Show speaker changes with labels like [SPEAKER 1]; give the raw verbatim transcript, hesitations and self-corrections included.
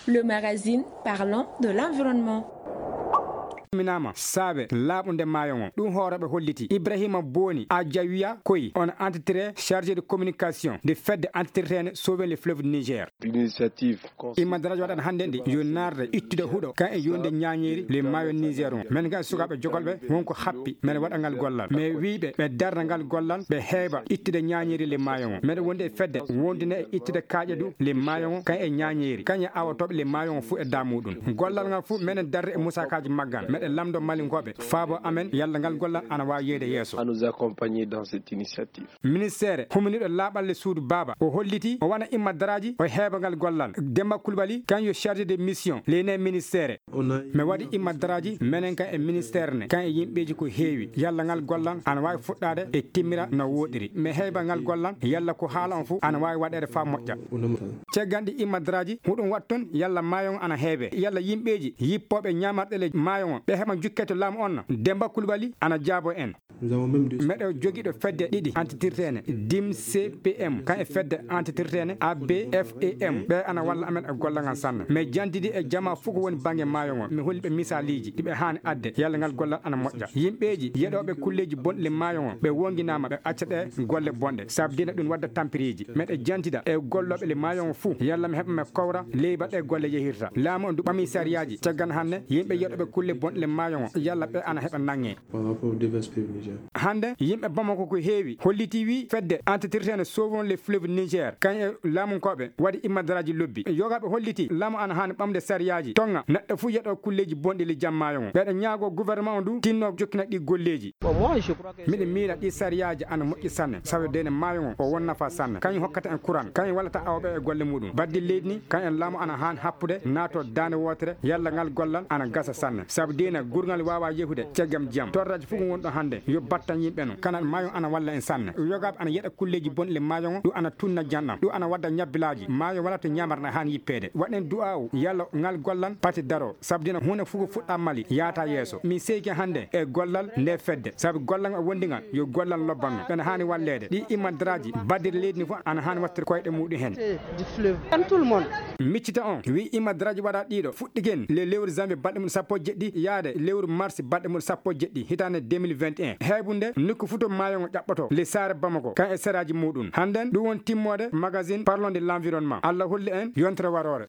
[SPEAKER 1] le magazine parlant de l'environnement.
[SPEAKER 2] minama sabe labunde mayon dum horabe holliti Ibrahima Boni a Jawiya koy on entretien chargé de communication de fait de entretien sauver le fleuve Niger.
[SPEAKER 3] Initiative
[SPEAKER 2] imma darajo wadan hande ndi yo narde ittude hudo kan e yonde nyaanyeri le mayo Nigeron men ga sukabe jogolbe wonko happi men wadangal gollal mais wiibe be darngal gollal be heeba ittude nyaanyeri le mayon men wonde fedde wondine ittude kaajedu le mayon kan e nyaanyeri kanya awotobe le mayon fu e damudun gollal ngal fu men darre e musakaji maggan mede lamdo malingobe faabo amen yalla ngal gollal ana wa yede yeso
[SPEAKER 3] à nous accompagner dans cette initiative.
[SPEAKER 2] ministère humnido laballe suudu baba o holliti o wana imma daraji o heebangal gollal Demba Kulbali kan yo chargé de mission lene ministère me wadi imma daraji menen kan e ministère ne kan e yimbeji ko heewi yalla ngal gollal ana wawi fuddade e timmira no wodiri me heebangal gollal yalla ko haala on fu ana wawi wadede fa mojja cegandi imma daraji hudum watton yalla mayon ana heebe yalla yimbeji yippobe nyaamardele mayon be hema jukketo lam on Demba Kulbali ana jaabo en
[SPEAKER 4] nous avons même des
[SPEAKER 2] medo jogido fedde didi antitirtene dim C P M kan e fedde antitirtene A B F E M be ana walla amen e gollangal sanna me jandidi e jama fuko woni bange mayon mi holbe misaliji dibe haani adde yalla ngal gollal ana mojja yimbeji yedobe kulleji bonle mayon be wonginama be accade golle bonde sabdina dun wadda tampiriji mede jantida e gollobe le mayon fu yalla mi hebbe me kowra leeba de golle yehirta laamo du bami sariyaji tagan hanne yimbe yedobe kulle bonle mayon yalla be ana heba nange
[SPEAKER 4] par rapport au déversement du Niger.
[SPEAKER 2] hande yimbe bamako ko heewi holliti wi fedde entretenir sauvons les fleuves Niger kan lamun kobe wadi imma daraji lobbi yogabe holliti lamu an han bamde sariyaji tonga neddo fu yedo kulleji bonde li jammayon be nyaago gouvernement du tinno jokkina di golleji
[SPEAKER 5] moi je crois que
[SPEAKER 2] mide mira di sariyaji an moƴƴi sanne sawe dene mayon o wonna fa sanne kan hokkata en courant kan walata awbe e golle mudum baddi leedni kan en lamu an han happude nato dane wotere yalla ngal gollal ana gasa sanne sabu dene gurgal wawa yehude cegam jam torraji fu wondo hande yo battan yimbe no kanal mayon ana walla en sanne yogabe ana yeda kulleji bonle mayon du ana tunna jannam du ana wadda nyabbilaji mayo wala to nyamarna han yippede waden du'aw yalla ngal gollan pati daro sabdina huna fugo fudda mali yaata yeso mi seyke hande e gollal nde fedde sabu gollan o wondingal yo gollal lobbanno ben hani wallede di imadraji badde leedni fu ana hani wattir koyde mudi hen
[SPEAKER 5] du fleuve kan tout le monde
[SPEAKER 2] miccita on wi imadraji wada dido fuddigen le lewru janvier badde mun sappo jeddi yaade lewru mars badde mun sappo jeddi hitane deux mille vingt et un heybunde nukku futo mayo jabbato le sare bamako kan e seraji mudun handen du won timmode magazine parlons de l'environnement Allah holli en yontre warore